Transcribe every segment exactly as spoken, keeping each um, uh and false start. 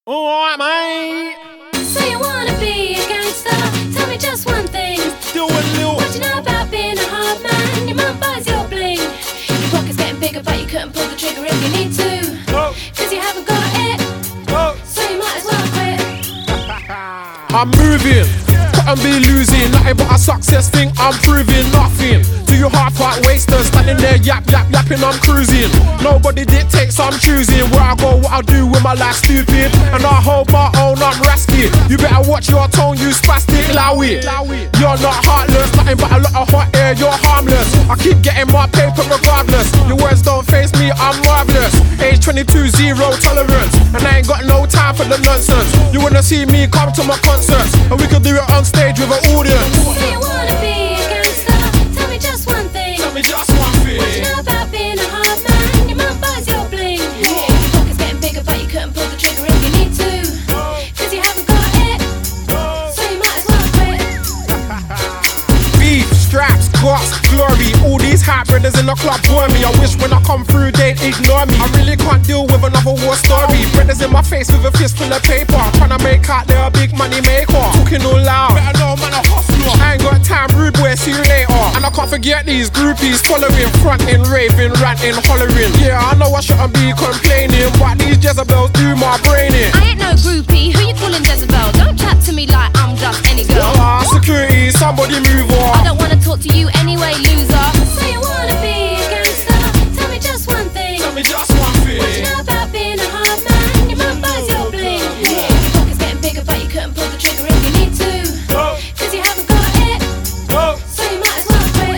Alright, mate. So you wanna be a gangster? Tell me just one thing. Do a little. What you know about being a hard man? Your mum buys your bling. Your pocket's getting bigger, but you couldn't pull the trigger if you need to. Oh. Cause you haven't got it. Oh. So you might as well quit. I'm moving, couldn't be losing. Nothing but a success thing, I'm proving nothing. To you half-heart wasters, standing there yap, yap, yapping, I'm cruising. Nobody dictates, I'm choosing where I go, what I do with my life, stupid. And I hold my own, I'm rasky. You better watch your tone, you spastic, lowy. You're not heartless, nothing but a lot of hot air, you're harmless. I keep getting my paper regardless. Your words don't face me, I'm marvelous. Age twenty-two, zero tolerance. And I ain't got no time for the nonsense. You wanna see me, come to my concerts, and we can do it on stage with an audience. So you wanna be a gangster? Tell me just one thing. Tell me just one thing. What you know about being a hard man? Your mum buys your bling. Your pocket's getting bigger, but you couldn't pull the trigger if you need to. Cause you haven't got it. So you might as well quit. Beef, straps, guts, glory. All these hype brothers in the club bore me. I wish when I come through they'd ignore me. I really can't deal with another war story. Brothers in my face with a fist full of paper, tryna make out they're a big money maker. Talking all loud, better know man a hustler. I ain't got time, rude boy, see you later. And I can't forget these groupies following, fronting, raving, ranting, hollering. Yeah, I know I shouldn't be complaining, but these Jezebels do my brain in. I ain't no groupie, who you calling Jezebel? Don't chat to me like I'm just any girl. Ah, security, somebody move on. I don't wanna talk to you anyway, loser. So you wanna be a gangster? Tell me just one thing. Tell me just one thing. What you know about being a hard man? Your mum buys your bling. Your pocket's getting bigger, but you couldn't pull the trigger if you need to. Cause you haven't got it. So you might as well quit.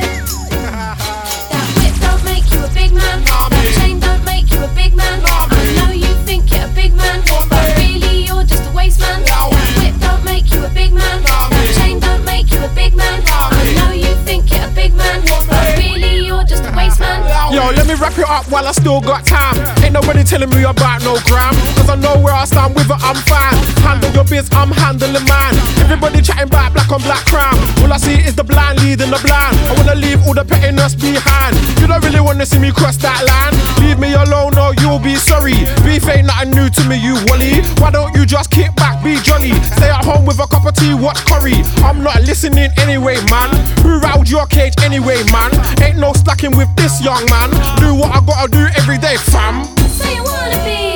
That whip don't make you a big man. That chain don't make you a big man. I know you think you're a big man, but really you're just a waste man. That whip don't make you a big man. That chain don't make you a big man. I know you think you're a big man, but really you're just a waste man. Yo, let me wrap it up while I still got time. Ain't nobody telling me about no gram, cause I know where I stand with it, I'm fine. Handle your biz, I'm handling mine. Everybody chatting about black on black crime. All I see is the blind leading the blind. I wanna leave all the pettiness behind. You don't really wanna see me cross that line. Leave me alone or you'll be sorry. Beef ain't nothing new to me, you wally. Why don't you just kick back, be jolly? Stay at home with a cup of tea, watch curry. I'm not listening anyway, man. Who rattled your cage anyway, man? Ain't no slacking with this young man. Do what I gotta do every day, fam. So you wanna be